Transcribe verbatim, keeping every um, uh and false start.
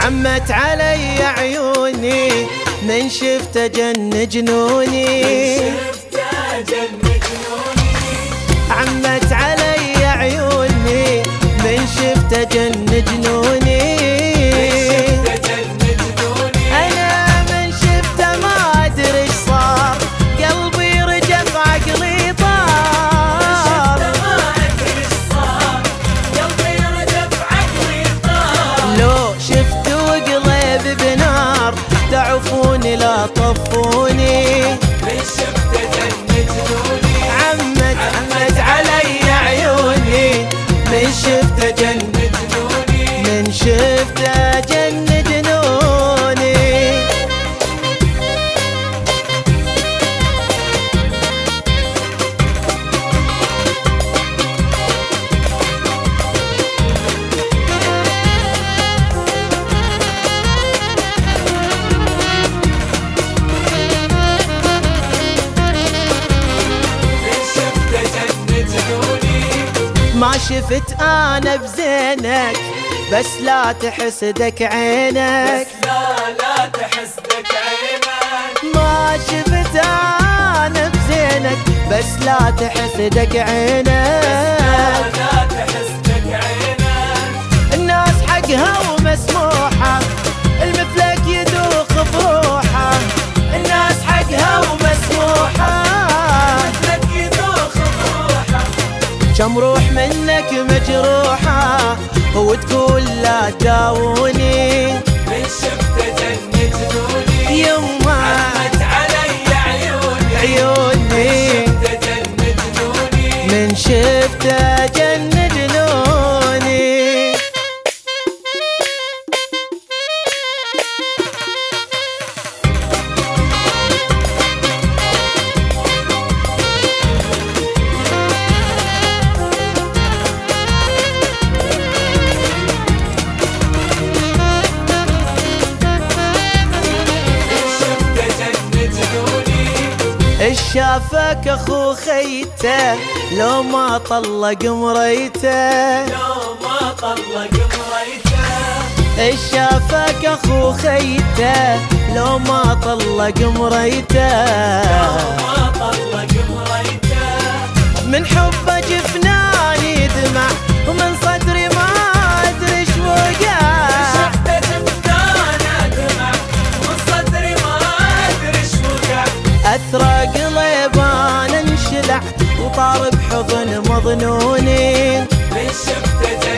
عمت علي عيوني من شفته جن جنوني، عمت علي عيوني من شفته جن جنوني. أنا من شفته ما أدري إيش صار، قلبي رجف عقلي طار. لو شفت وقلب بنار تعفوني لا طفوني، من شفته جن جنوني. عمت عمت علي عيوني من شفته جن جنوني، من شفته جن جنوني. ما شفت انا بزينك بس لا تحسدك عينك، لا لا تحسدك عينك. ما شفت انا بزينك بس لا تحسدك عينك، لا تحسدك عينك. الناس حقها ومسموحة المفلك يدوخ بروحه، الناس حقها ومسموحة مثلك يدوخ بروحه. كم روح منك مجروحة وتقول لا تداوني، من شفته جن جنوني. يما عمت علي عيوني عيوني من شفته جن جنوني. من شفته جن جنوني. شافك اخو خيته لو ما طلق مريته، لو ما طلق مريته. شافك اخو خيته لو ما طلق مريته، لو ما طلق مريته. من حبه جفناني دمع ومن صدري ما ادري ايش وقع. شفته جفناني دمع ومن صدري ما ادري ايش وقع. اثرى قلب انا انشلع وطار بحضن مظنوني، من شفته